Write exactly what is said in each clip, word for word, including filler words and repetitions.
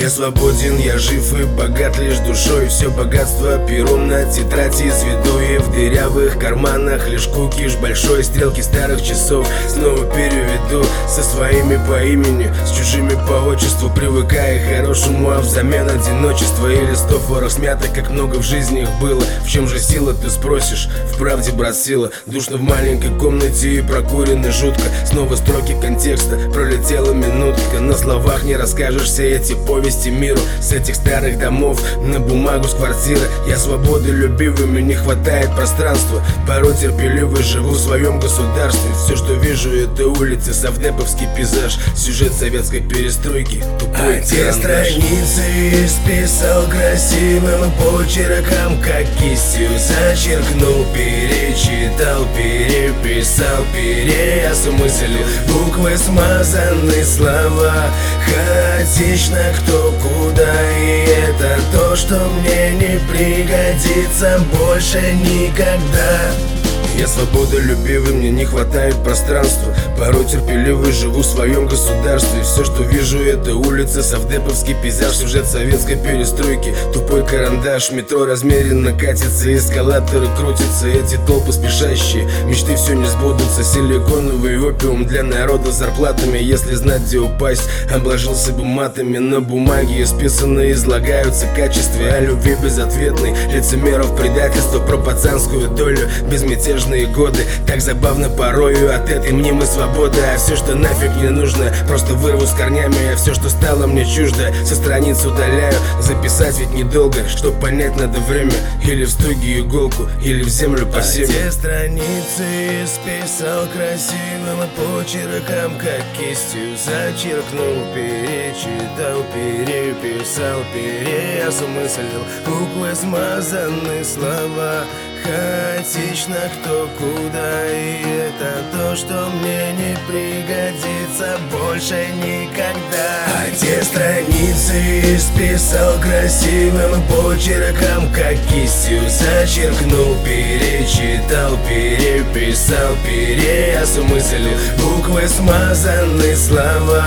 Я свободен, я жив и богат лишь душой. Все богатство пером на тетради изведу, и в дырявых карманах лишь кукиш большой. Стрелки старых часов снова переведу со своими по имени, с чужими по отчеству, привыкая к хорошему, а взамен одиночество и листов ворох смятых, как много в жизни их было. В чем же сила, ты спросишь? В правде, брат, сила. Душно в маленькой комнате и прокурено жутко. Снова строки контекста, пролетела минутка. На словах не расскажешь все эти повести миру. С этих старых домов на бумагу с квартиры. Я свободы любивыми, не хватает пространства. Порой терпеливый живу в своем государстве. Все, что вижу, это улицы, совдеповский пейзаж, сюжет советской перестройки, тупой А те страницы исписал красивым почерком, как кистью зачеркнул, перечитал, переписал, переосмыслил. Буквы смазаны, слова хаотично, кто куда. И это то, что мне не пригодится больше никогда. Я свободолюбивый, мне не хватает пространства. Порой терпеливый, живу в своем государстве. Все, что вижу, это улица, совдеповский пейзаж, сюжет советской перестройки, тупой карандаш. Метро размеренно катится, эскалаторы крутятся, эти толпы спешащие, мечты все не сбудутся. Силиконовый опиум для народа с зарплатами. Если знать, где упасть, обложился бы матами. На бумаге исписанно излагаются качества о любви безответной, лицемеров, предательства, про пацанскую долю, безмятежно годы. Так забавно порою от этой мнимой свободы. А все, что нафиг не нужно, просто вырву с корнями. А все, что стало мне чуждо, со страниц удаляю. Записать ведь недолго, чтоб понять, надо время. Или в стуге иголку, или в землю по семя. А те страницы исписал красивым почерком, как кистью зачеркнул, перечитал, переписал, переосмыслил. Буквы смазаны, слова хаотично, кто куда. И это то, что мне не пригодится больше никогда. А те страницы исписал красивым почерком, как кистью зачеркнул, перечитал, переписал, переосмыслил. Буквы смазаны, слова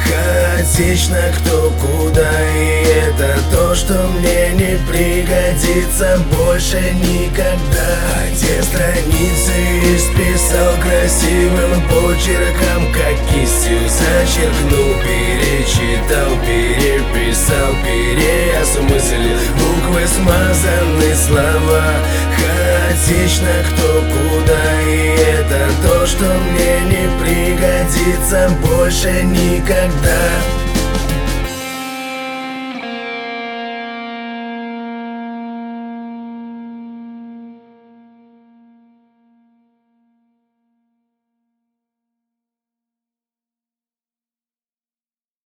хаотично, кто куда. И это то, что мне не пригодится больше никогда. А те страницы исписал красивым почерком, как кистью зачеркнул, перечитал, переписал, переосмыслил. Буквы смазаны, слова хаотично, кто куда. И это то, что мне не пригодится больше никогда.